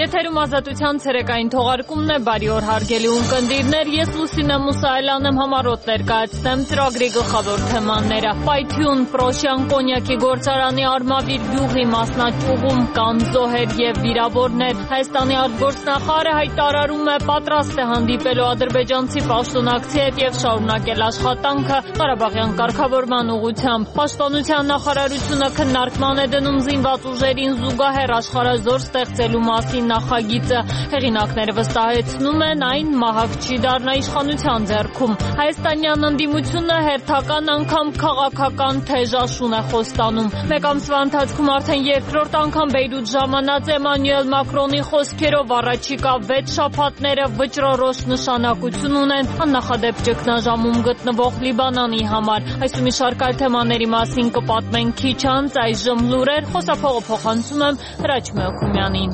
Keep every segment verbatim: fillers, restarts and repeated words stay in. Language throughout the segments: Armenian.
Եթերում ազատության ցերեկային թողարկումն է, բարի օր հարգելի ունկնդիրներ, ես Լուսինե Մուսայելյանն եմ, համառոտ ներկայացնեմ ծրագրի գլխավոր թեմաները։ Պայթյուն Պրոշյան կոնյակի գործարանի Արմավիր գյուղի մասնաճյուղում կան զոհեր եւ վիրավորներ։ Հայաստանի արտգործնախարարը հայտարարում է պատրաստ է հանդիպելու ադրբեջանցի պաշտոնակցի հետ եւ շարունակել աշխատանքը Ղարաբաղյան կարգավորման ուղղությամբ։ Պաշտպանության նախարարությունը քննարկման է դնում զինված ուժերին զուգահեռ աշխարհազոր ստեղծելու մասին նախագիծը, հեղինակները վստահեցնում են այն մահակ չի դառնա իշխանության ձեռքում։ Հայաստանյան ընդդիմությունը հերթական անգամ քաղաքական թեժաշուն է խոստանում։ Մեկ ամսվա ընթացքում արդեն երկրորդ անգամ Բեյրութ ժամանած Էմանուել Մակրոնի խոսքերով առաջիկա վեց շաբաթները վճռորոշ նշանակություն ունեն աննախադեպ ճգնաժամում գտնվող Լիբանանի համար։ Այս ու մի շարք այլ թեմաների մասին կպատմենք քիչ անց, այժմ լուրեր, խոսափողը փոխանցում եմ Հրաչ Մելքումյանին։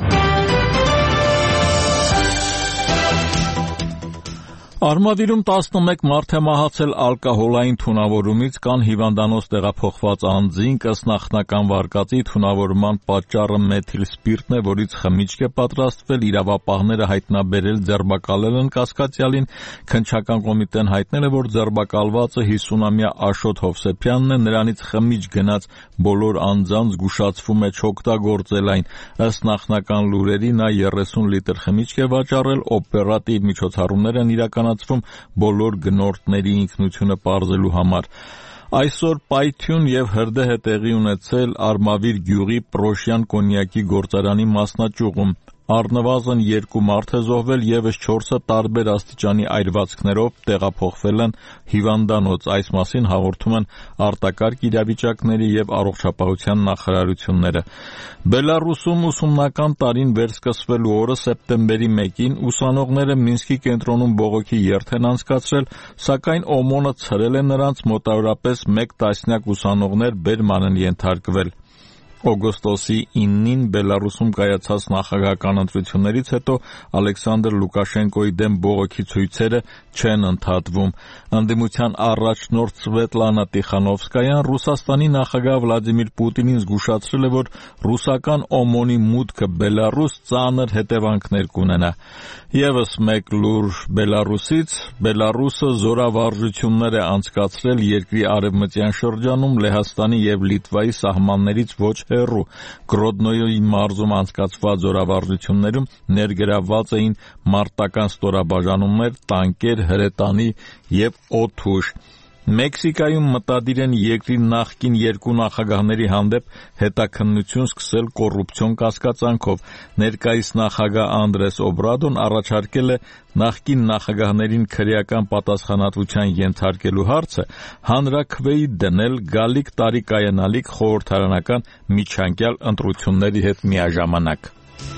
Արմավիրում տասնմեկ մարդ է մահացել ալկոհոլային թունավորումից, կան հիվանդանոց տեղափոխված անձինք, ըստ նախնական վարկածի թունավորման պատճառը մեթիլ սպիրտն է, որից խմիչք է պատրաստվել, իրավապահները հայտնաբերել, ձերբակալել են կասկածյալին, քննչական կոմիտեն հայտնել է, որ ձերբակալվածը հիսունամյա Աշոտ Հովսեփյանն է, նրանից խմիչք գնած բոլոր անձանց զգուշացվում է չօգտագործել այն, ըստ նախնական լուրերի նա երեսուն լիտր խմիչք է վաճառել, օպերատիվ միջոցառումներ են իրականացվում բոլոր գնորդների ինքնությունը պարզելու համար։ Այսօր պայթյուն եւ հրդեհ է տեղի ունեցել Արմավիր գյուղի Պրոշյան կոնյակի գործարանի մասնաճյուղում։ Առնվազն երկու մարդ է զոհվել, եւս չորսը տարբեր աստիճանի այրվածքներով տեղափոխվել են հիվանդանոց։ Այս մասին հաղորդում են արտակարգ իրավիճակների եւ առողջապահության նախարարությունները։ Բելարուսում ուսումնական տարին վերսկսվելու օրը սեպտեմբերի մեկին ուսանողները Մինսկի կենտրոնում բողոքի երթ են անցկացրել, սակայն ՕՄՕՆ-ը ցրել է նրանց, մոտավորապես մեկ տասնյակ ուսանողներ բերման են ենթարկվել։ Օգոստոսի իննին Բելարուսում կայացած նախագահական ընտրություններից հետո Ալեքսանդր Լուկաշենկոյի դեմ բողոքի ցույցերը չեն ընդհատվում։ Ընդդիմության առաջնորդ Սվետլանա Տիխանովսկայան Ռուսաստանի նախագահ Վլադիմիր Պուտինին զգուշացրել է, որ ռուսական ՕՄՕՆ-ի մուտքը Բելարուս ծանր հետևանքներ կունենա։ Եվս մեկ լուր Բելարուսից, Բելարուսը զորավարժություններ է անցկացրել երկրի արևմտյան շրջանում Լեհաստանի եւ Լիտվայի սահմաններից ոչ հեռու։ Գրոդնոյի մարզում անցկացված զորավարժություններում ներգրավված էին մարտական ստորաբաժանումներ, տանկեր, հրետանի եւ օդուժ։ Մեքսիկայում մտադիր են երկրի նախկին երկու նախագահների հանդեպ հետաքննություն սկսել կոռուպցիոն կասկածանքով։ Ներկայիս նախագահ Անդրես Օբրադոն առաջարկել է նախկին նախագահներին քրեական պատասխանատվության ենթարկելու հարցը հանրաքվեի դնել գալիք տարի կայանալիք խորհրդարանական միջանկյալ ընտրությունների հետ միաժամանակ։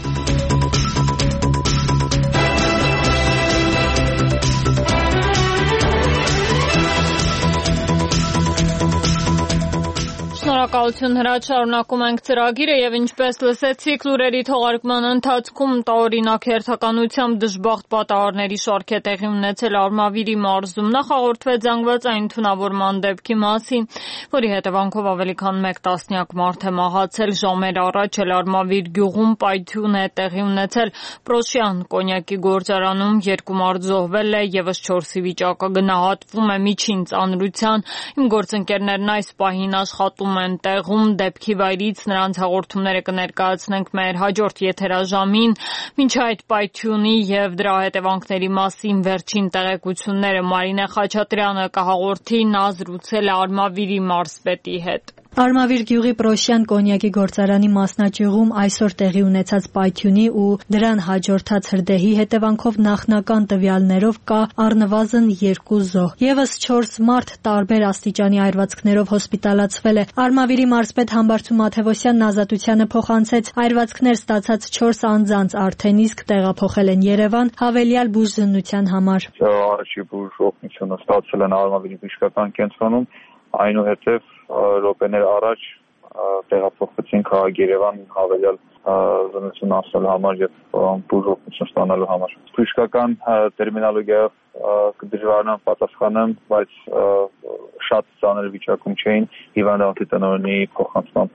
Շնորհակալություն Հրաչ, շարունակում ենք ծրագիրը եւ ինչպես լսեցիք լուրերի թողարկման ընթացքում տարօրինակ հերթականությամբ դժբախտ պատահարների շարք է տեղի ունեցել Արմավիրի մարզում։ Նախ հաղորդվեց զանգվածային թունավորման դեպքի մասին, որի հետևանքով ավելի քան մեկ տասնյակ մարդ է մահացել։ Ժամեր առաջ էլ Արմավիր գյուղում պայթյուն է տեղի ունեցել Պրոշյան կոնյակի գործարանում, երկու մարդ զոհվել է, եւս չորսի վիճակը գնահատվում է միջին ծանրության։ Իմ գործընկերներն այս պահին աշխատում են տեղում, դեպքի վայրից նրանց հաղորդումները կներկայացնենք մեր հաջորդ եթերաժամին։ Մինչ այդ պայթյունի եւ դրա հետևանքների մասին վերջին տեղեկությունները Մարինե Խաչատրյանը կհաղորդի, նա զրուցել է Արմավիրի մարզպետի հետ։ Արմավիր գյուղի Պրոշյան կոնյակի գործարանի մասնաճյուղում այսօր տեղի ունեցած պայթյունի ու դրան հաջորդած հրդեհի հետևանքով նախնական տվյալներով կա առնվազն երկու զոհ։ Եվս չորս մարդ տարբեր աստիճանի այրվածքներով հոսպիտալացվել է։ Արմավիրի մարզպետ Համբարձու Մաթևոսյանն ազատությանը փոխանցեց այրվածքներ ստացած չորս անձանց արդեն իսկ տեղափոխել են Երևան հավելյալ բուժզննության համար։ Առաջի բուժ օգնությունը ստացել են Արմավիրի բժշկական կենտրոնում, այնուհետև րոպեներ առաջ տեղափոխվեցին քաղաք Երևան հավելյալ զննություն անցնելու համար եւ բուժօգնություն ստանալու համար։ Բժշկական տերմինոլոգիայով կդժվարանան պատասխանեմ, բայց շատ ծանր վիճակում չէին հիվանդանոցի տնօրենի փոխանցմամբ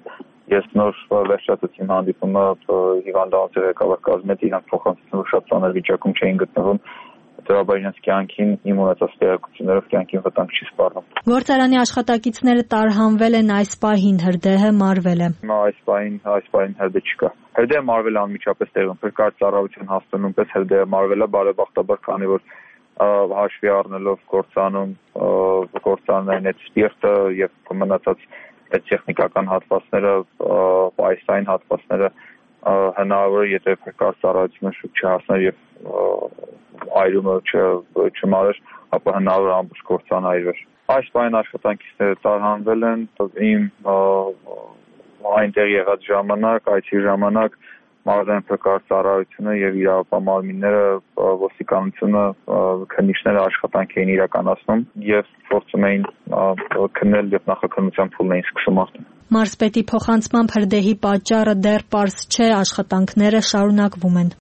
Ես նոր վերջացրեցի իմ հանդիպումը հիվանդանոցի ղեկավար կազմի հետ, իրանք փոխանցեցին, որ շատ ծանր վիճակում չէին գտնվում, դրա իրենց կյանքին իմ ունեցած տեղեկություններով կյանքին վտանգ չի սպառնում։ Գործարանի աշխատակիցները տարհանվել են, այս պահին հրդեհը մարվել է։ Այս պահին այս պահին հրդեհ չկա։ Հրդեհը մարվել է անմիջապես տեղում, փրկարար ծառայության հաստատում պես հրդեհը մարվել է, բարեբախտաբար, քանի որ հաշվի առնելով գործանում գործանային այդ սպիրտը եւ մնացած այդ տեխնիկական հատվածները, պայսային հատվածները հնարավոր է, եթե փրկարար ծառայությունը շուտ չհասներ եւ այրումը չմարեր, ապա հնարավոր է ամբողջ գործանը այրվեր։ Այս պահին աշխատանքիցները տարհանվել են, իմ այնտեղ եղած ժամանակ, այցի ժամանակ մարզային փրկարար ծառայությունը եւ իրավապահ ոստիկանությունը քննիչները աշխատանք էին իրականացնում եւ փորձում էին քննել եւ նախաքննության փուլն էին սկսում արդեն։ Մարզպետի փոխանցմամբ հրդեհի պատճառը դեռ պարզ չէ, աշխատանքները շարունակվում են։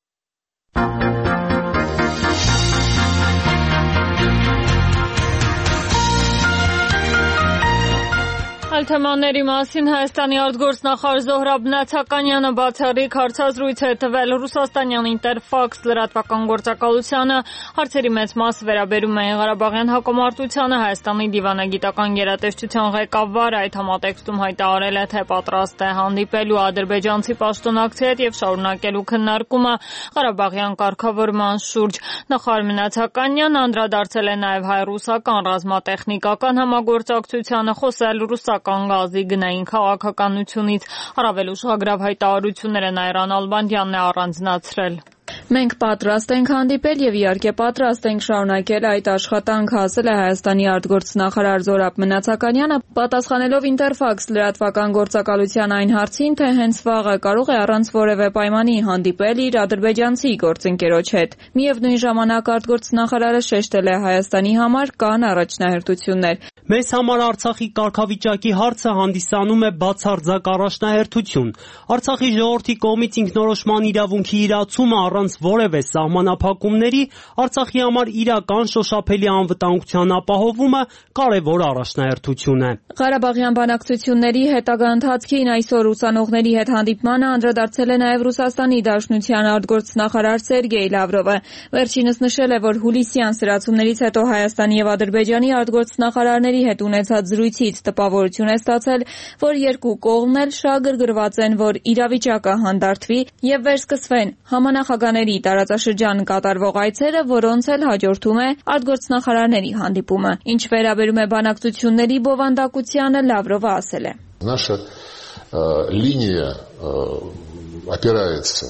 Այլ թեմաների մասին Հայաստանի արտգործնախարար Զոհրաբ Նաթականյանը բացառիկ հարցազրույց է տվել Ռուսաստանյան Ինտերֆաքս լրատվական գործակալությանը, հարցերի մեծ մասը վերաբերում էին Ղարաբաղյան հակամարտությանը, Հայաստանի դիվանագիտական գերատեսչության ղեկավարը այդ համատեքստում հայտարարել է, թե պատրաստ է հանդիպելու ադրբեջանցի պաշտոնակցի հետ եւ շարունակելու քննարկումը Ղարաբաղյան կարգավորման շուրջ։ Նախարար Նաթականյանն անդրադարձել է նաեւ հայ-ռուսական ռազմատեխնիկական համագործակցությանը, խոսել ռուսական գազի գնային քաղաքականությունից, առավել ուշագրավ հայտարարությունները Նայրան Ալբանդյանն է առանձնացրել։ Մենք պատրաստ ենք հանդիպել եւ իհարկե պատրաստ ենք շարունակել այդ աշխատանքը, ասել է Հայաստանի արտգործնախարար Զոհրաբ Նաթականյանը, պատասխանելով Ինտերֆաքս լրատվական գործակալության այն հարցին, թե հենց վաղը կարող է առանց որևէ պայմանի հանդիպել իր ադրբեջանցի գործընկերոջ հետ։ Միևնույն ժամանակ արտգործնախարարը շեշտել է Հայաստանի համար կան առաջնահերթություններ։ Մեզ համար Արցախի կարգավիճակի հարցը հանդիսանում է բացարձակ առաջնահերթություն։ Արցախի ժողովրդի կողմից ինքնորոշման իրավունքի իրացումը առանց որևէ սահմանափակումների Արցախի համար իրական շոշափելի անվտանգության ապահովումը կարևոր առաջնահերթություն է։ Ղարաբաղյան բանակցությունների հետագա ընթացքին այսօր ուսանողների հետ հանդիպմանը անդրադարձել է նաև Ռուսաստանի Դաշնության արտգործնախարար Սերգեյ Լավրովը։ Վերջինս նշել է, որ հուլիսյան սրացումներից հետո Հայաստանի եւ Ադրբեջանի արտգործնախարարների հետ ունեցած զրույցից տպավորություն է ստացել, որ երկու կողմն էլ շահագրգռված են, որ իրավիճակը հանդարտվի եւ վերսկսվեն համանախագաների տարածաշրջան կատարվող այցերը, որոնց էլ հաջորդում է արտգործնախարարների հանդիպումը։ Ինչ վերաբերում է բանակցությունների բովանդակությանը, Լավրովը ասել է. Наша линия опирается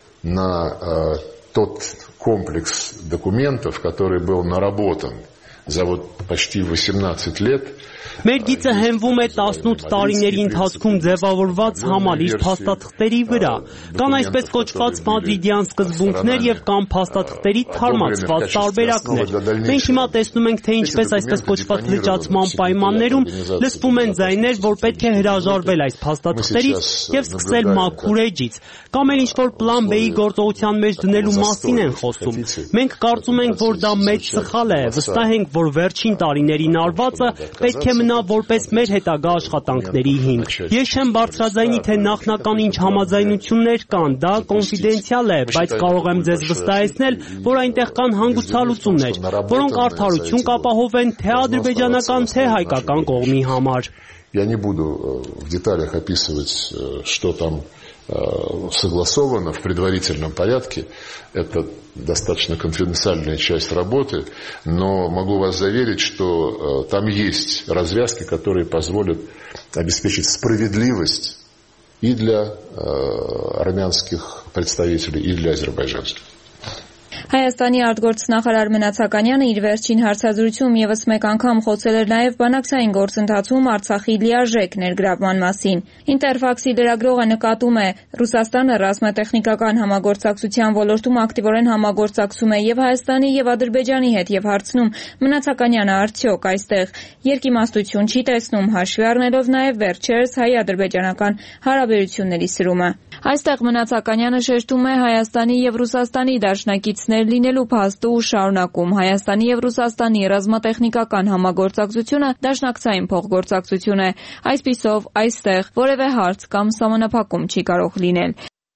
на тот комплекс документов, который был наработан за вот почти восемнадцать лет. Մեր գիծը հենվում է տասնութ տարիների ընթացքում ձևավորված համալիր փաստաթղթերի վրա։ Կան այսպես կոչված մադրիդյան սկզբունքներ եւ կան փաստաթղթերի թարմացված տարբերակներ։ Մենք հիմա տեսնում ենք, թե ինչպես այսպես կոչված լճացման պայմաններում լսվում են ձայներ, որ պետք է հրաժարվել այս փաստաթղթերից եւ սկսել մաքուր էջից։ Կամ էլ ինչ-որ պլան B-ի գործողության մեջ դնելու մասին են խոսում։ Մենք կարծում ենք, որ դա մեծ սխալ է, վստահ ենք, որ վերջին տարիներին արվածը պետք է մնա որպես մեր հետագա աշխատանքների հիմք։ Ես չեմ բարձրաձայնի, թե նախնական ինչ համաձայնություններ կան, դա կոնֆիդենցիալ է, բայց կարող եմ ձեզ վստահեցնել, որ այնտեղ կան հանգուցալուծումներ, որոնք արդարություն կապահովեն թե ադրբեջանական, թե հայկական կողմի համար։ Я не буду в деталях описывать, что там согласовано в предварительном порядке. Это достаточно конфиденциальная часть работы, но могу вас заверить, что там есть развязки, которые позволят обеспечить справедливость и для армянских представителей, и для азербайджанских. Հայաստանի արտգործնախարար Նաթականյանը իր վերջին հարցազրույցում եւս մեկ անգամ խոսել էր նաեւ բանակցային գործընթացում Արցախի լիարժեք ներգրավման մասին։ Ինտերֆաքսի լրագրողը նկատում է, Ռուսաստանը ռազմատեխնիկական համագործակցության ոլորտում ակտիվորեն համագործակցում է եւ Հայաստանի եւ Ադրբեջանի հետ եւ հարցնում Նաթականյանը արդյոք այստեղ երկիմաստություն չի տեսնում, հաշվի առնելով նաեւ վերջերս հայ-ադրբեջանական հարաբերությունների սրումը։ Այստեղ Մնացականյանը շեշտում է Հայաստանի եւ Ռուսաստանի դաշնակիցներ լինելու փաստը ու շարունակում Հայաստանի եւ Ռուսաստանի ռազմատեխնիկական համագործակցությունը դաշնակցային փոխգործակցություն է։ Այսպիսով այստեղ որևէ հարց կամ սահմանափակում չի կարող լինել։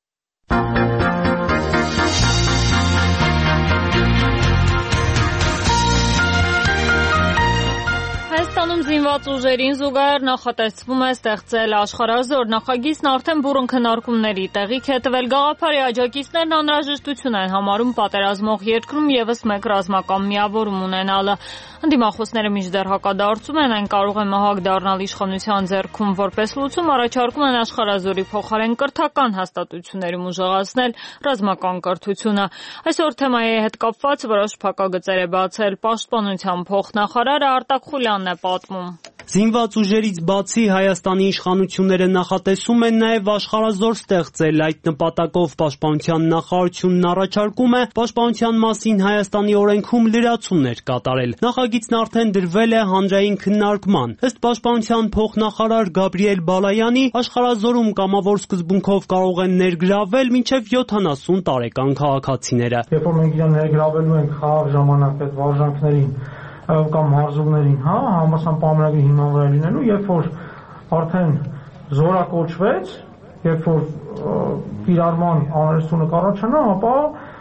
Հայաստանում զինված ուժերին զուգահեռ նախատեսվում է ստեղծել աշխարհազոր նախագիծն արդեն բուռն քննարկումների տեղիք է տվել։ Գաղափարի աջակիցներն անհրաժեշտություն են համարում պատերազմող երկրում եւս մեկ ռազմական միավորում ունենալը։ Ընդդիմախոսները մինչդեռ հակադարձում են, այն կարող է մահակ դառնալ իշխանության ձեռքում որպես լուծում, առաջարկում են աշխարհազորի փոխարեն կրթական հաստատություններում ուժեղացնել ռազմական կրթությունը։ Այսօր թեմայի հետ կապված որոշ փակագծեր է բացել Պաշտպանության փոխնախարար Արտակ Խուլյանն է պատմում։ Զինված ուժերից բացի Հայաստանի իշխանությունները նախատեսում են նաև աշխարհազոր ստեղծել։ Այդ նպատակով Պաշտպանության նախարարությունն առաջարկում է Պաշտպանության մասին Հայաստանի օրենքում լրացումներ կատարել։ Նախագիծն արդեն դրվել է հանրային քննարկման։ Ըստ Պաշտպանության փոխնախարար Գաբրիել Բալայանի, աշխարհազորում կամավոր սկզբունքով կարող են ներգրավել մինչև յոթանասուն տարեկան քաղաքացիները։ Երբ որ մենք իրան ներգրավելու ենք խաղաղ ժամանակ այդ վարժանքներին կամ մարզումներին, հա, համասան պայմանագրի հիման վրա լինելու, երբ որ արդեն զորակոչվեց, երբ որ կիրառման անհրաժեշտությունը կառաջանա, ապա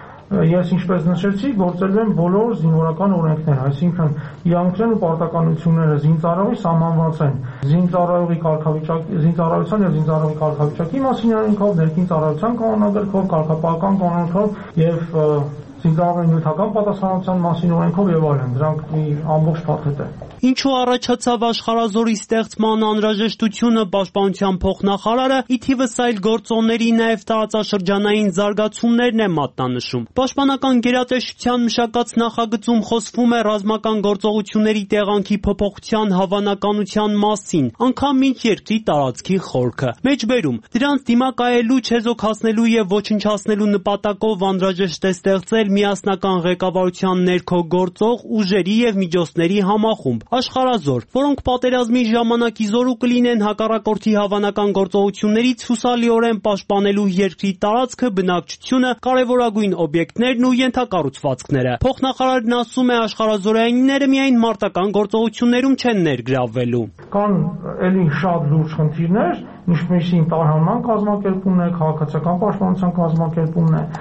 ես ինչպես նշեցի, գործելու են բոլոր զինվորական օրենքները, այսինքն իրավունքներն ու պարտականությունները զինծառայողի սահմանված են զինծառայողի կարգավիճակի, զինծառայության եւ զինծառայողի կարգավիճակի մասին օրենքով, ներքին ծառայության կանոնագրքով, կարգապահական կանոնով եւ զինծառայողի նյութական պատասխանատվության մասին օրենքով եւ այլն, դրանք մի ամբողջ փաթեթ է։ Ինչու առաջացավ աշխարհազորի ստեղծման անհրաժեշտությունը, Պաշտպանության փոխնախարարը ի թիվս այլ գործոնների նաև տարածաշրջանային զարգացումներն է մատնանշում։ Պաշտպանական գերատեսչության մշակած նախագծում խոսվում է ռազմական գործողությունների տեղանքի փոփոխության հավանականության մասին, անգամ մինչ երկրի տարածքի խորքը։ Մեջբերում դրանց դիմակայելու, չեզոքացնելու եւ ոչնչացնելու նպատակով անհրաժեշտ է ստեղծել միասնական ղեկավարության ներքո գործող ուժերի եւ միջոցների համախումբ աշխարհազոր, որոնք պատերազմի ժամանակ իզորու կլինեն հակառակորդի հավանական գործողություններից հուսալիորեն պաշտպանելու երկրի տարածքը, բնակչությունը, կարևորագույն օբյեկտներն ու ենթակառուցվածքները։ Փոխնախարարն ասում է, աշխարհազորայինները միայն մարտական գործողություններում չեն ներգրավվելու։ Կան էլի շատ լուրջ խնդիրներ, ինչպիսին տարհանման կազմակերպումն է, քաղաքացիական պաշտպանության կազմակերպումն է,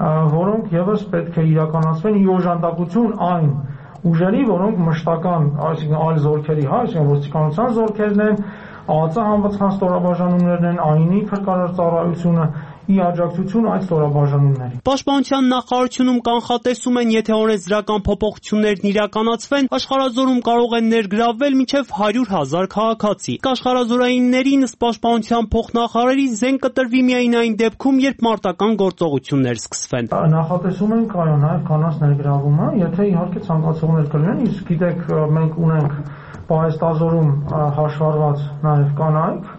որոնք եւս պետք է իրականացվեն ի օժանդակություն այն ուժերի, որոնք մշտական, այսինքն այլ զորքերի, հա, այսինքն ոստիկանության զորքերն են, ԱԱԾ համապատասխան ստորաբաժանումներն են, ԱԻՆ-ի փրկարար ծառայությունը, ի աջակցություն այդ ստորաբաժանումների։ Պաշտպանության նախարարությունում կանխատեսում են, եթե օրենսդրական փոփոխություններն իրականացվեն, աշխարհազորում կարող են ներգրավվել մինչև հարյուր հազար քաղաքացի։ Աշխարհազորայիններին ըստ Պաշտպանության փոխնախարարի զենք կտրվի միայն այն դեպքում, երբ մարտական գործողություններ սկսվեն։ Նախատեսում են կայո նաև կանանց ներգրավումը, եթե իհարկե ցանկացողներ կլինեն, իսկ գիտեք, մենք ունենք պահեստազորում հաշվառված նաև կանայք,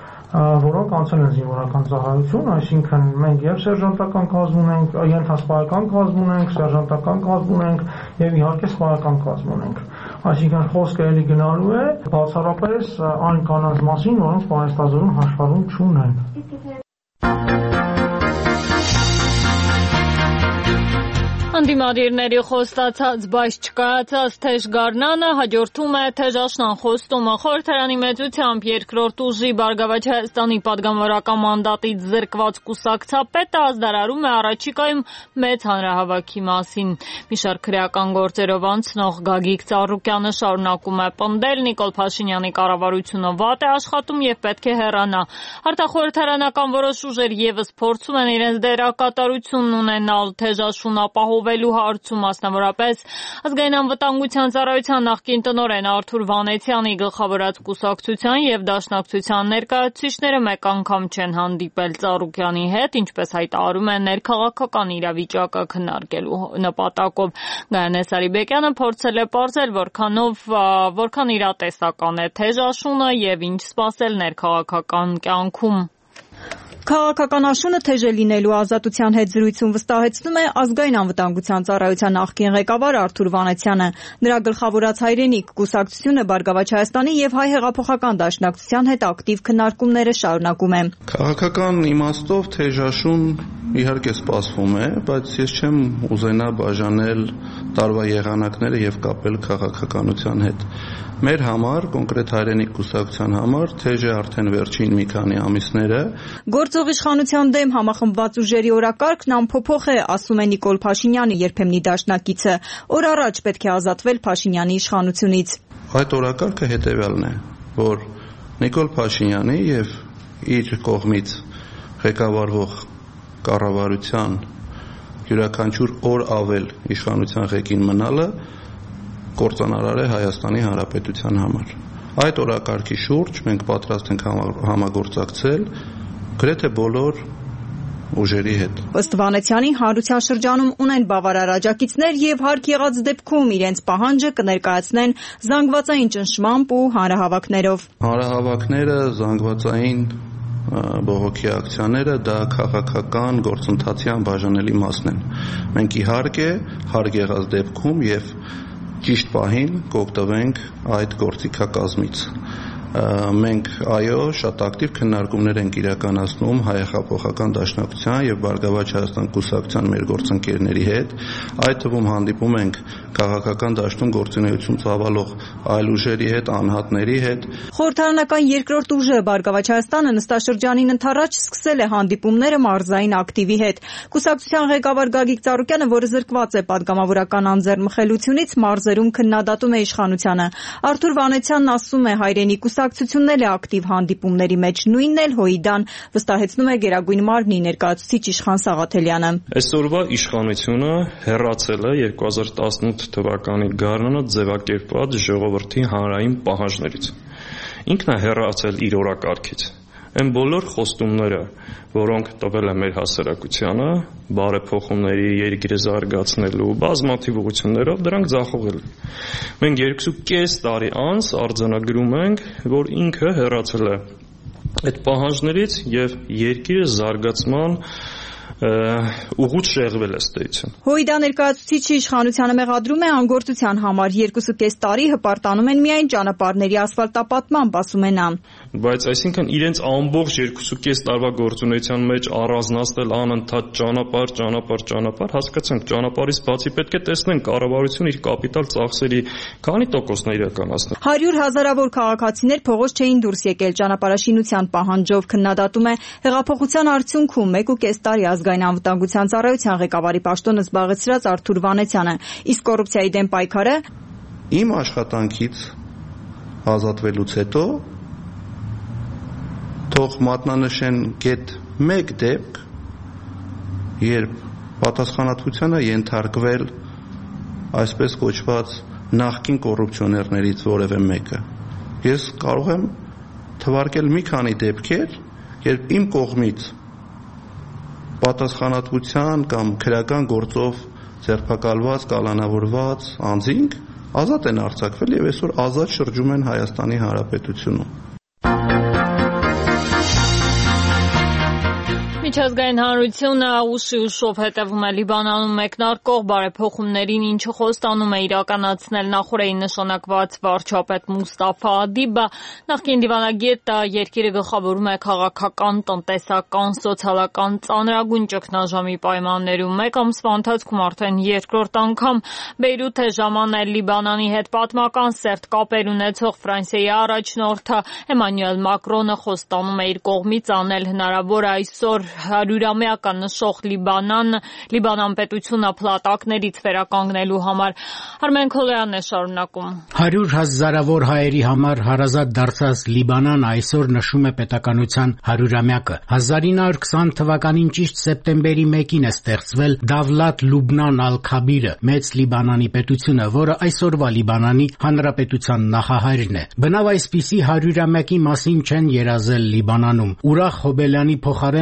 որոնք անցել են զինվորական ծառայություն, այսինքն մենք եւ սերժանտական կազմ ունենք, ենթասպայական կազմ ունենք, սերժանտական կազմ ունենք եւ իհարկե սպայական կազմ ունենք։ Այսինքն խոսքը էլի գնալու է բացառապես այն կանանց մասին, որոնց պահեստազորում հաշվառում չունեն։ Ընդդիմադիրների խոստացած, բայց չկայացած թեժ գարնանը հաջորդում է թեժ աշնան խոստումը։ Խորհրդարանի մեծությամբ երկրորդ ուժի Բարգավաճ Հայաստանի պատգամավորական մանդատից զրկված կուսակցապետը ազդարարում է առաջիկայում մեծ հանրահավաքի մասին։ Մի շարք քրեական գործերով անցնող Գագիկ Ծառուկյանը շարունակում է պնդել, Նիկոլ Փաշինյանի կառավարությունը վատ է աշխատում եւ պետք է հեռանա։ Արտախորհրդարանական որոշ ուժեր եւս փորձում են իրենց դերակատարությունն ունենալ թեժ աշուն ապահովելու հարցում, մասնավորապես Ազգային անվտանգության ծառայության նախկին տնօրեն Արթուր Վանեցյանի գլխավորած կուսակցության եւ դաշնակցության ներկայացուցիչները մեկ անգամ չեն հանդիպել Ծառուկյանի հետ, ինչպես հայտարարում են ներքաղաքական իրավիճակը քննարկելու նպատակով։ Գայանե Սարիբեկյանը փորձել է պարզել, որքանով որքան իրատեսական է թեժ աշունը եւ ինչ սպասել ներքաղաքական կյանքում։ Քաղաքական աշունը թեժ է լինելու ազատության հետ զրույցում վստահեցնում է ազգային անվտանգության ծառայության նախկին ղեկավար Արթուր Վանեցյանը։ Նրա գլխավորած հայրենիք կուսակցությունը Բարգավաճ Հայաստանի եւ Հայ հեղափոխական դաշնակցության հետ ակտիվ քննարկումները շարունակում է։ Քաղաքական իմաստով թեժ աշուն իհարկե սպասվում է, բայց ես չեմ ուզենա բաժանել տարվա եղանակները եւ կապել քաղաքականության հետ։ Մեր համար, կոնկրետ հայրենիք կուսակցության համար, թեժ է արդեն վերջին մի քանի ամիսները։ Գործող իշխանության դեմ համախմբված ուժերի օրակարգն անփոփոխ է, ասում է Նիկոլ Փաշինյանը, երբեմնի դաշնակիցը։ Օր առաջ պետք է ազատվել Փաշինյանի իշխանությունից։ Այդ օրակարգը հետեւյալն է, որ Նիկոլ Փաշինյանի եւ իր կողմից ղեկավարվող կառավարության յուրաքանչյուր օր ավել իշխանության ղեկին մնալը կործանարար է Հայաստանի Հանրապետության համար։ Այդ օրակարգի շուրջ մենք պատրաստ ենք համագործակցել գրեթե բոլոր ուժերի հետ։ Ըստ Վանեցյանի, հանրության շրջանում ունեն բավարար աջակիցներ եւ հարկ եղած դեպքում իրենց պահանջը կներկայացնեն զանգվածային ճնշմամբ ու հանրահավաքներով։ Հանրահավաքները, զանգվածային բողոքի ակցիաները դա քաղաքական գործընթացի անբաժանելի մասն են։ Մենք իհարկե հարկ եղած դեպքում եւ ճիշտ պահին կօգտվենք այդ գործիքակազմից։ Մենք այո շատ ակտիվ քննարկումներ ենք իրականացնում Հայ հեղափոխական դաշնակցության եւ Բարգավաճ Հայաստան կուսակցության մեր գործընկերների հետ, այդ թվում հանդիպում ենք քաղաքական դաշտում գործունեություն ծավալող այլ ուժերի հետ, անհատների հետ։ Խորհրդարանական երկրորդ ուժը Բարգավաճ Հայաստանը նստաշրջանին ընթരാճ սկսել է հանդիպումները մարզային ակտիվի հետ։ Կուսակցության ղեկավար Գագիկ Ծառուկյանը, որը զրկված է պատգամավորական անձեռնմխելությունից, մարզերում քննադատում է իշխանությանը։ Արթուր Վանեցյանն ասում է հայրենիք կուսակցությունն է ակտիվ հանդիպումների մեջ, նույնն էլ Հոիդան, վստահեցնում է Գերագույն մարմնի ներկայացուցիչ Իշխան Սաղաթելյանը։ Այսօրվա իշխանությունը հեռացել է երկու հազար տասնութ թվականի գարնանը ձևակերպված ժողովրդի հանրային պահանջներից։ Ինքն է հեռացել իր օրակարգից։ Այն բոլոր խոստումները, որոնք տվել է մեր հասարակությանը, բարեփոխումների, երկիրը զարգացնելու, բազմաթիվ ուղղություններով, դրանք ձախողել են։ Մենք երկու կես տարի անց արձանագրում ենք, որ ինքը հեռացել է այդ պահանջներից եւ երկիրը զարգացման ուղուց շեղվել է ստեյցին։ Հոիդա ներկայացուցիչի իշխանությանը մեղադրում է անգործության համար, երկուսը կես տարի հպարտանում են միայն ճանապարհների ասֆալտապատմամբ, ասում է նա։ Բայց այսինքն իրենց ամբողջ երկուսը կես տարվա գործունեության մեջ առանձնացնել անընդհատ ճանապարհ, ճանապարհ, ճանապարհ, հասկացանք, ճանապարհից բացի պետք է տեսնենք կառավարությունը իր կապիտալ ծախսերի քանի տոկոսն է իրականացնել։ Հարյուր հազարավոր քաղաքացիներ փողոց չէին դուրս եկել ճանապարհաշինության պահանջով, քննադատում է հեղափոխության արդյունքում մեկ ու կես տարի ազգային անվտանգության ծառայության ղեկավարի պաշտոնը զբաղեցրած Արթուր Վանեցյանը։ Իսկ կոռուպցիայի դեմ պայքարը իմ աշխատանքից ազատվելուց հետո թող մատնանշեն գետ մեկ դեպք, երբ պատասխանատվությանը ենթարկվել այսպես կոչված նախկին կոռուպցիոներներից որևէ մեկը։ Ես կարող եմ թվարկել մի քանի դեպքեր, երբ իմ կողմից պատասխանատվության կամ քրեական գործով ձերբակալված, կալանավորված անձինք ազատ են արձակվել եւ այսօր ազատ շրջում են Հայաստանի Հանրապետությունում։ Միջազգային հանրությունը ուշի ուշով հետևում է Լիբանանում մեկնարկող բարեփոխումներին, ինչը խոստանում է իրականացնել նախորդին նշանակված վարչապետ Մուստաֆա Ադիբը։ Նախկին դիվանագետը երկիրը գլխավորում է քաղաքական, տնտեսական, սոցիալական ծանրագույն ճգնաժամի պայմաններում։ Մեկ ամսվա ընթացքում արդեն երկրորդ անգամ Բեյրութ է ժամանել Լիբանանի հետ պատմական սերտ կապեր ունեցող Ֆրանսիայի առաջնորդը Էմանուել Մակրոնը խոստանում է իր կողմից անել հնարավոր այսօր հարյուրամյակը նշող Լիբանան, Լիբանան պետությունը փլատակներից վերականգնելու համար։ Արմեն Քոլոյանն է շարունակում։ Հարյուր հազարավոր հայերի համար հարազատ դարձած Լիբանան այսօր նշում է պետականության հարյուրամյակը։ հազար ինը հարյուր քսան թվականին ճիշտ սեպտեմբերի մեկին է ստեղծվել Դավլաթ Լուբնան Ալ-Քաբիրը, մեծ Լիբանանի պետությունը, որը այսօրվա Լիբանանի հանրապետության նախահայրն է։ Բնավ այսպիսի հարյուրամյակի մասին չեն երազել Լիբանանում։ Ուրախ Հոբելյանի փոխարեն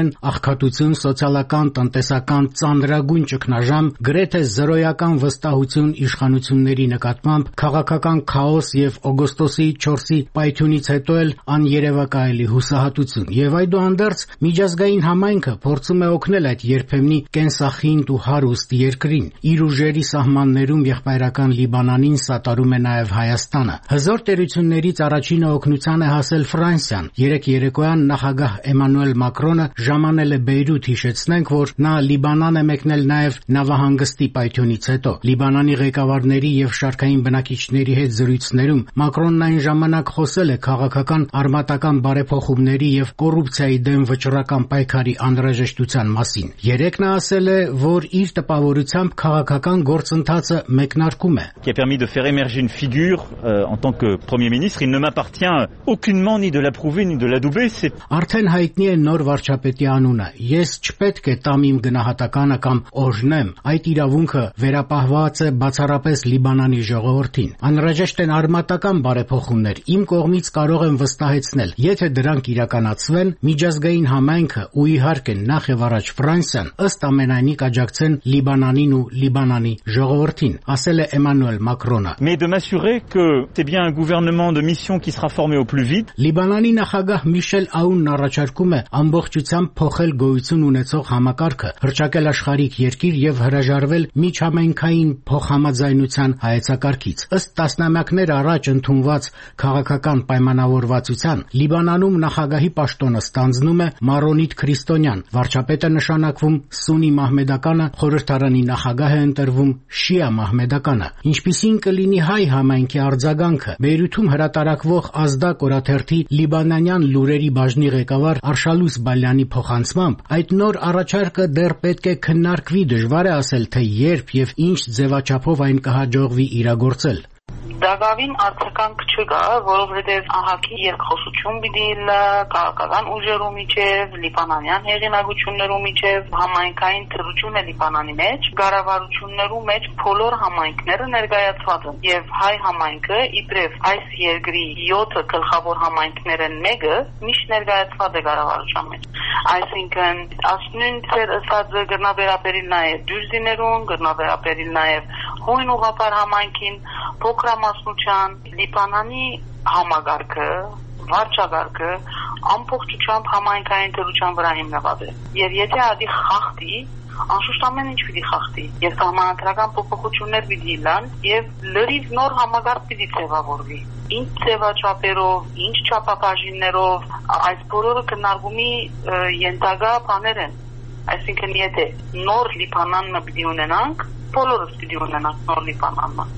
աղքատություն, սոցիալական, տնտեսական ծանրագույն ճգնաժամ, գրեթե զրոյական վստահություն իշխանությունների նկատմամբ, քաղաքական քաոս եւ օգոստոսի չորսի պայթյունից հետո էլ աներևակայելի հուսահատություն։ Եվ այդուհանդերձ միջազգային համայնքը փորձում է օգնել այդ երբեմնի կենսախինդ ու հարուստ երկրին։ Իր ուժերի սահմաններում եղբայրական Լիբանանին սատարում է նաև Հայաստանը։ Հզոր տերություններից առաջինը օգնության է հասել Ֆրանսիան։ Երեկ երեկոյան նախագահ Էմանուել Մակրոնը ժամանել է Բեյրութ, հիշեցնենք, որ նա Լիբանան է մեկնել նաև նավահանգստի պայթյունից հետո։ Լիբանանի ղեկավարների եւ շարքային բնակիչների հետ զրույցներում Մակրոնն այն ժամանակ խոսել է քաղաքական արմատական բարեփոխումների եւ կոռուպցիայի դեմ վճռական պայքարի անհրաժեշտության մասին։ Երեկ նա ասել է, որ իր տպավորությամբ քաղաքական գործընթացը մեկնարկում է։ Qui a permis de faire émerger une figure euh, en tant que Premier ministre, il ne m'appartient aucunement ni de l'approuver ni de l'adouber, c'est Արդեն հայտնի է նոր վարչապետի անունը։ Ես չպետք է տամ իմ գնահատականը կամ օրհնեմ։ Այդ իրավունքը վերապահված է բացառապես Լիբանանի ժողովրդին։ Անհրաժեշտ են արմատական բարեփոխումներ։ Իմ կողմից կարող եմ վստահեցնել, եթե դրանք իրականացվեն, միջազգային համայնքը ու իհարկե նախ եւ առաջ Ֆրանսիան ըստ ամենայնի կաջակցեն Լիբանանին ու Լիբանանի ժողովրդին, ասել է Էմանուել Մակրոնը։ Mais de m'assurer que c'est bien un gouvernement de mission qui sera formé au plus vite. Լիբանանի նախագահ Միշել Աունն առաջարկում է ամբողջությամբ փոխել գոյություն ունեցող համակարգը, հռչակել աշխարհիկ երկիր եւ հրաժարվել միջհամայնքային փոխհամաձայնության հայեցակարգից։ Ըստ տասնամյակներ առաջ ընդունված քաղաքական պայմանավորվածության, Լիբանանում նախագահի պաշտոնը ստանձնում է Մարոնիտ Քրիստոնյան, վարչապետը նշանակվում Սունի Մահմեդականը, խորհրդարանի նախագահ է ընտրվում Շիա Մահմեդականը։ Ինչպիսին կլինի հայ համայնքի արձագանքը։ Բեյրութում հրատարակվող Ազդակ օրաթերթի լիբանանյան լուրերի բաժնի ղեկավար Արշալուս Բալյանի փոխանցմամբ, այդ նոր առաջարկը դեռ պետք է քննարկվի, դժվար է ասել, թե երբ եւ ինչ ձևաչափով այն կհաջողվի իրագործել։ Դակավին արձագանք չկա, որովհետև ահագի երկխոսություն պիտի լա քաղաքական ուժերու միջև, լիբանանյան հեղինակություններու միջև, համայնքային թռչուն է Լիբանանի մեջ, կառավարություններու մեջ բոլոր համայնքները ներկայացված են եւ հայ համայնքը իբրև այս երկրի յոթ գլխավոր համայնքներն մեկը միշտ ներկայացված է կառավարության մեջ։ Այսինքն ասնուն ծեր ըսածը գրնաբերապերիլ նաեւ դյուրզիներուն, գրնաբերապերիլ նաեւ հույն ուղղափառ համայնքին, փոքրամասնության Լիբանանի համագարկը, վարչագարկը ամբողջությամբ համայնքային դրության վրա հիմնված է։ Եվ եթե ադի խախտի, անշուշտ ամեն ինչ պիտի խախտի, եւ սահմանադրական փոփոխություններ պիտի լան, եւ լրիվ նոր համագարկ պիտի ձևավորվի։ Ինչ ձևաչափերով, ինչ չափաբաժիններով, այս բոլորը քննարկումի ենթակա բաներ են։ Այսինքն եթե նոր Լիբանանը պիտի ունենանք, բոլորս պիտի ունենանք նոր Լիբանանը։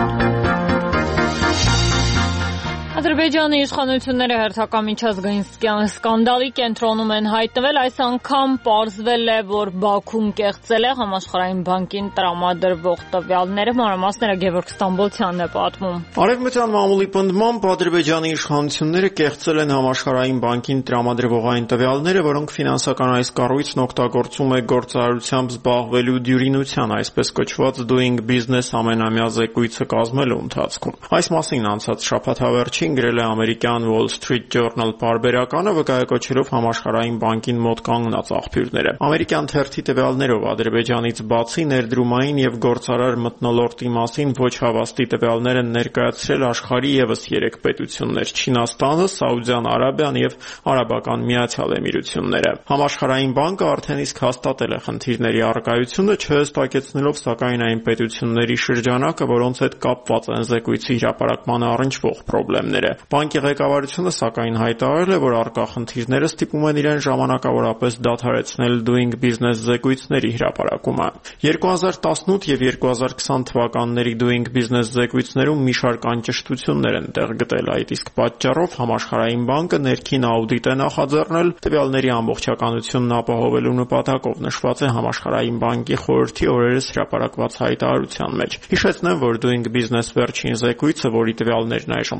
Ադրբեջանի իշխանությունները հերթական միջազգային սկանդալի կենտրոնում են հայտնվել, այս անգամ պարզվել է, որ Բաքուն կեղծել է Համաշխարհային բանկին տրամադրվող տվյալները, մանրամասները Գևորգ Ստամբոլցյանն է պատմում։ Արևմտյան մամուլի պնդմամբ Ադրբեջանի իշխանությունները կեղծել են Համաշխարհային բանկին տրամադրվող այն տվյալները, որոնք ֆինանսական այս կառույցն օգտագործում է գործարարությամբ զբաղվելու դյուրինության, այսպես կոչված doing business ամենամյա զեկույցը կազմելու ընթացքում։ Այս մասին անցած շաբաթավերջին գրել է ամերիկյան Wall Street Journal պարբերականը, վկայակոչելով Համաշխարհային բանկին մոտ կանգնած աղբյուրները։ Ամերիկյան թերթի տվյալներով Ադրբեջանից բացի ներդրումային եւ գործարար մթնոլորտի մասին ոչ հավաստի տվյալներ են ներկայացրել աշխարհի եւս երեք պետություններ՝ Չինաստանը, Սաուդյան Արաբիան եւ Արաբական Միացյալ Էմիրությունները։ Համաշխարհային բանկը արդեն իսկ հաստատել է խնդիրների առկայությունը, չհստակեցնելով սակայն այն պետությունների շրջանակը, որոնց հետ կապված են զեկույցի հրապարակմանը առնչվող խնդիրները։ Բանկի ղեկավարությունը սակայն հայտարարել է, որ առկա խնդիրները ստիպում են իրեն ժամանակավորապես դադարեցնել doing business զեկույցների հրապարակումը։ երկու հազար տասնութ եւ երկու հազար քսան թվականների doing business զեկույցներում մի շարք անճշտություններ են տեղ գտել, այդ իսկ պատճառով Համաշխարհային բանկը ներքին աուդիտ է նախաձեռնել տվյալների ամբողջականությունն ապահովելու նպատակով, նշված է Համաշխարհային բանկի խորհրդի օրերս հրապարակված հայտարարության մեջ։ Հիշեցնեմ, որ doing business վերջին զեկույցը, որի տվյալներն այժմ խնդրահարույց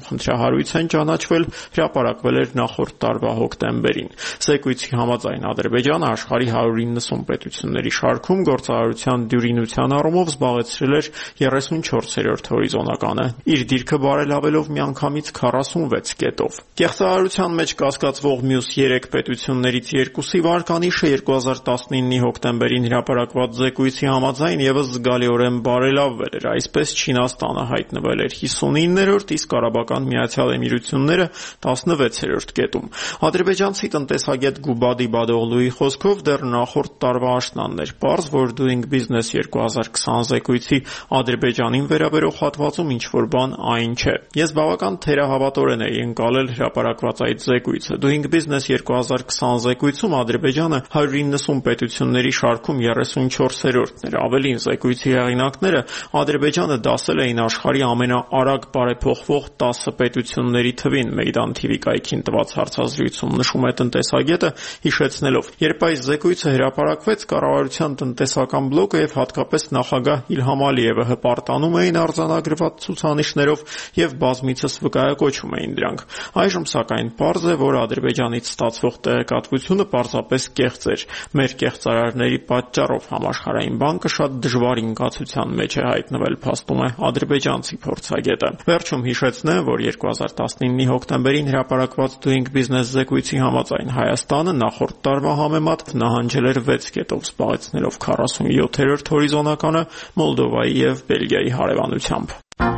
հարույց են ճանաչվել, հրապարակվել էր նախորդ տարվա հոկտեմբերին։ Զեկույցի համաձայն Ադրբեջանը աշխարհի հարյուր իննսուն պետությունների շարքում գործարարության դյուրինության առումով զբաղեցրել էր երեսունչորսերորդ հորիզոնականը, իր դիրքը բարելավելով միանգամից քառասունվեց կետով։ Կեղծարարության մեջ կասկածվող մյուս երեք պետություններից երկուսի վարկանիշը երկու հազար տասնինի հոկտեմբերին հրապարակված զեկույցի համաձայն եւս զգալիորեն բարելավվել էր, այսպես Չինաստանը հայտնվել էր հիսունիններորդ, իսկ Արաբական Միացյալ Էմիրությունները տասնվեցերորդ կետում։ Ադրբեջանցի տնտեսագետ Գուբադի Բադօղլուի խոսքով դեռ նախորդ տարվա աշնանն էր պարզ, որ Doing Business երկու հազար քսան զեկույցի Ադրբեջանին վերաբերող հատվածում ինչ-որ բան այն չէ։ Ես բավական թերահավատորեն էի ընկալել հրապարակված այդ զեկույցը։ Doing Business երկու հազար քսան զեկույցում Ադրբեջանը հարյուր իննսուն պետությունների շարքում երեսունչորսերորդն էր։ Ավելին, զեկույցի հեղինակները Ադրբեջանը դասել էին աշխարհի ամենաարագ բարեփոխվող տասը պետությունների թվին, Մեյդան թի վի կայքին տված հարցազրույցում նշում է տնտեսագետը, հիշեցնելով. երբ այս զեկույցը հրապարակվեց, կառավարության տնտեսական բլոկը եւ հատկապես նախագահ Իլհամ Ալիևը հպարտանում էին արձանագրված ցուցանիշներով եւ բազմիցս վկայակոչում էին դրանք։ Այժմ սակայն պարզ է, որ Ադրբեջանից ստացվող տեղեկատվությունը պարզապես կեղծ էր։ Մեր կեղծարարների պատճառով Համաշխարհային բանկը շատ դժվար ինկացության մեջ է հայտնվել, փաստում է ադրբեջանցի փորձագետը։ Վերջում հիշեցնեմ, որ երկու հազար տասնինի հոկտեմբերին հրապարակված Doing Business զեկույցի համաձայն Հայաստանը նախորդ տարվա համեմատ նահանջել էր վեց կետով, զբաղեցնելով քառասունյոթերորդ հորիզոնականը Մոլդովայի եւ Բելգիայի հարևանությամբ։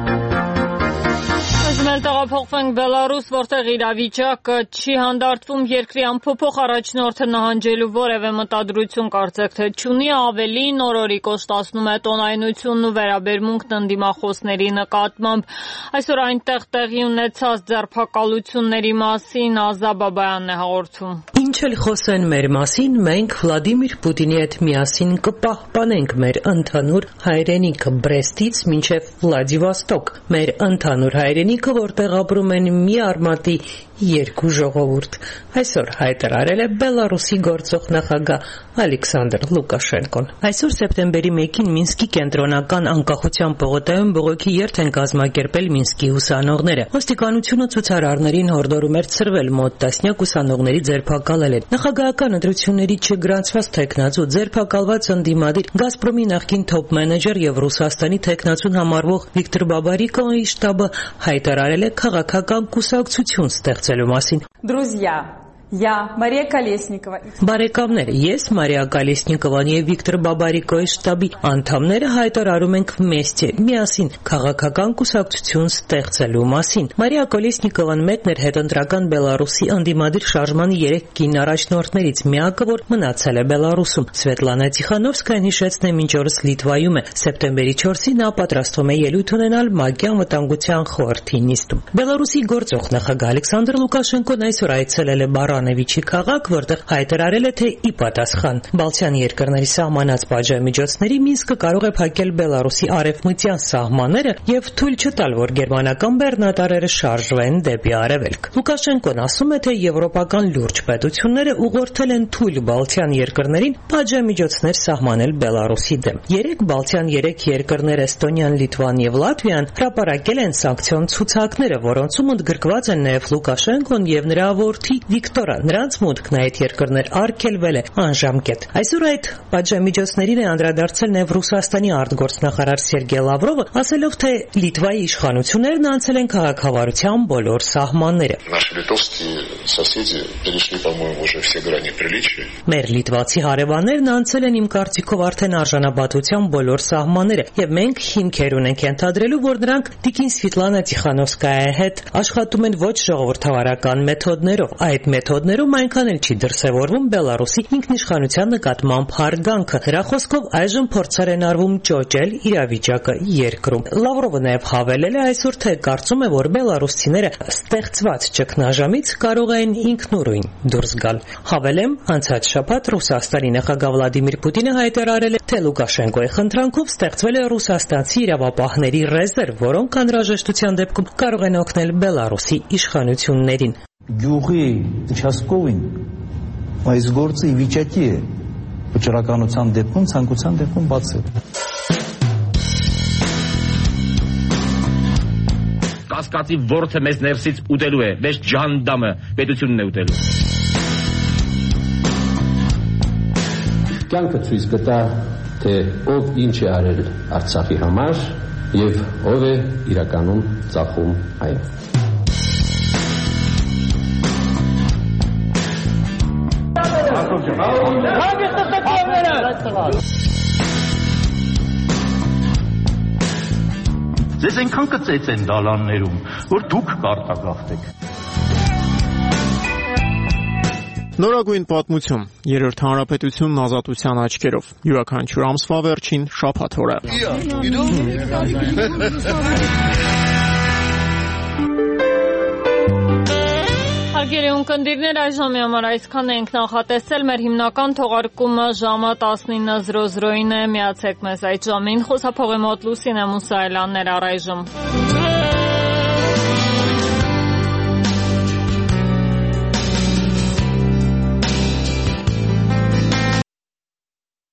Այժմ տեղափոխվենք Բելարուս, որտեղ իրավիճակը չի հանդարտվում, երկրի ամփոփող առաջնորդը նահանջելու որևէ մտադրություն կարծեք թե չունի, ավելին օրորի կոշտացնում է տոնայնությունն ու վերաբերմունքն ընդդիմախոսների նկատմամբ։ Այսօր այնտեղ տեղի ունեցած ձերբակալությունների մասին Ազա Բաբայանն է հաղորդում։ Ինչ էլ խոսեն մեր մասին, մենք Վլադիմիր Պուտինի հետ միասին կպահպանենք մեր ընդհանուր հայրենիքը Բրեստից մինչև Վլադիվոստոկ, մեր ընդհանուր հայրենիքը, որտեղ ապրում են մի արմատի երկու ժողովուրդ։ Այսօր հայտարարել է Բելարուսի գործող նախագահ Ալեքսանդր Լուկաշենկոն։ Այսօր սեպտեմբերի մեկին Մինսկի կենտրոնական անկախության պողոտայում բողոքի երթ են կազմակերպել Մինսկի ուսանողները։ Ոստիկանությունը ցուցարարներին հորդորում էր ցրվել, մոտ տասնյակ ուսանողների ձերբակալել են։ Նախագահական ընտրությունների չգրանցված տեխնացու ձերբակալված ընդդիմադիր Գազպրոմի նախկին թոփ մենեջեր եւ Ռուսաստանի տեխնացուն համարվող Վիկտոր Բաբարիկոյի շտաբը հայտարարել է քաղաքական կուսակցություն ստեղծելու մասին։ Друзья, я Мария Колесникова. Բարեկամներ, ես Մարիա Կալեսնիկովան եւ Վիկտոր Բաբարիկոյի շտաբի անդամները հայտարարում ենք մեսте, միասին քաղաքական կուսակցություն ստեղծելու մասին։ Մարիա Կալեսնիկովան մեկն էր հետընտրական Բելարուսի ընդդիմադիր շարժմանի երեք կին առաջնորդներից միակը, որ մնացել է Բելարուսում։ Սվետլանա Տիխանովսկայան հիշեցնե մինչ օրս Լիտվայում է։ Սեպտեմբերի չորսին նա պատրաստվում է ելույթ ունենալ ՄԱԿ-ի անվտանգության խորհրդի նիստում։ Բելարուսի գործող նախագահ Ալեքսանդր Լուկաշենկոն այսօր այցելել է Բարանևիչի քաղաք, որտեղ հայտարարել է, թե ի պատասխան Բալթյան երկրների սահմանած պատժամիջոցների Մինսկը կարող է փակել Բելարուսի արևմտյան սահմանները եւ թույլ չտալ, որ գերմանական բեռնատարերը շարժվեն դեպի արևելք։ Լուկաշենկոն ասում է, թե եվրոպական լուրջ պետությունները ուղղորդել են թույլ Բալթյան երկրներին պատժամիջոցներ սահմանել Բելարուսի դեմ։ Երեք Բալթյան երեք երկրներ Էստոնիան, Լիտվան եւ Լատվիան հրապարակել են սանկցիոն ցուցակները, որոնցում ընդգրկված են նաեւ Լուկաշենկոն եւ նրա որդի Վիկտորը։ Նրանց մուտքն այդ երկրներ արգելվել է անժամկետ։ Այսօր այդ պատժամիջոցներին է անդրադարձել նաեւ Ռուսաստանի արտգործնախարար Սերգեյ Լավրովը, ասելով, թե Լիտվայի իշխանություններն անցել են քաղաքավարության բոլոր սահմանները։ Մեր լիտվացի հարևաններն անցել են իմ կարծիքով արդեն արժանապատվության բոլոր սահմանները, եւ մենք հիմքեր ունենք ենթադրելու, որ նրանք Տիկին Սվետլանա Տիխանովսկայայի հետ աշխատում են ոչ ժողովրդավարական մեթոդներով։ Այդ մեթոդներում այնքան էլ չի դրսևորվում Բելարուսի ինքնիշխանության նկատմամբ հարգանքը։ Նրա խոսքով այժմ փորձեր են արվում ճոճել իրավիճակը երկրում։ Լավրովը նաև հավելել է այսօր, թե կարծում է, որ բելարուսցիները ստեղծված ճգնաժամից կարող են ինքնուրույն դուրս գալ։ Հավելեմ, անցած շաբաթ Ռուսաստանի նախագահ Վլադիմիր Պուտինը հայտարարել է, թե Լուկաշենկոյի խնդրանքով ստեղծվել է ռուսաստանցի իրավապահների ռեզերվ, որոնք անհրաժեշտության դեպքում կարող են օգնել Բելարուսի իշխանություններին։ Գյուղի участковին այս գործը ի վիճակի է վճռականության դեպքում, ցանկության դեպքում բացել։ կասկածի ворթը մեզ ներսից ուտելու է, մեզ ջանդամը պետությունն է ուտելու։ Կյանքը ցույց կտա, թե ով ինչ է արել Արցախի համար եւ ով է իրականում ծախում այն։ Ձեզ այնքան կծեց են դալաններում, որ դուք կարտագաղթեք։ Նորագույն պատմություն, երրորդ հանրապետությունն ազատության աչքերով, յուրաքանչյուր ամսվա վերջին շաբաթ օրը։ Հարգելի ունկնդիրներ, այժմի համար այսքան ենք նախատեսել, մեր հիմնական թողարկումը ժամը տասնինը զրո զրոին է, միացեք մեզ այդ ժամին, խոսափողի մոտ Լուսինե Մուսայելյանն էր առայժմ։